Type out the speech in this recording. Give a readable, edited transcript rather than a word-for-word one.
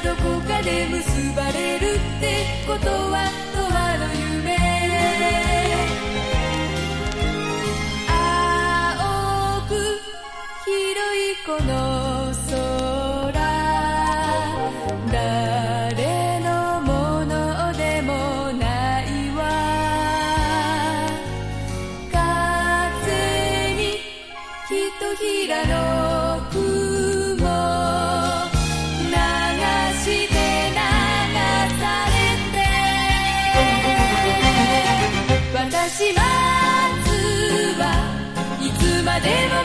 どこかで結ばれるってことは永遠の夢。青く広いこの空、誰のものでもないわ。風にひとひらの雲流して流されて、私待つはいつまでも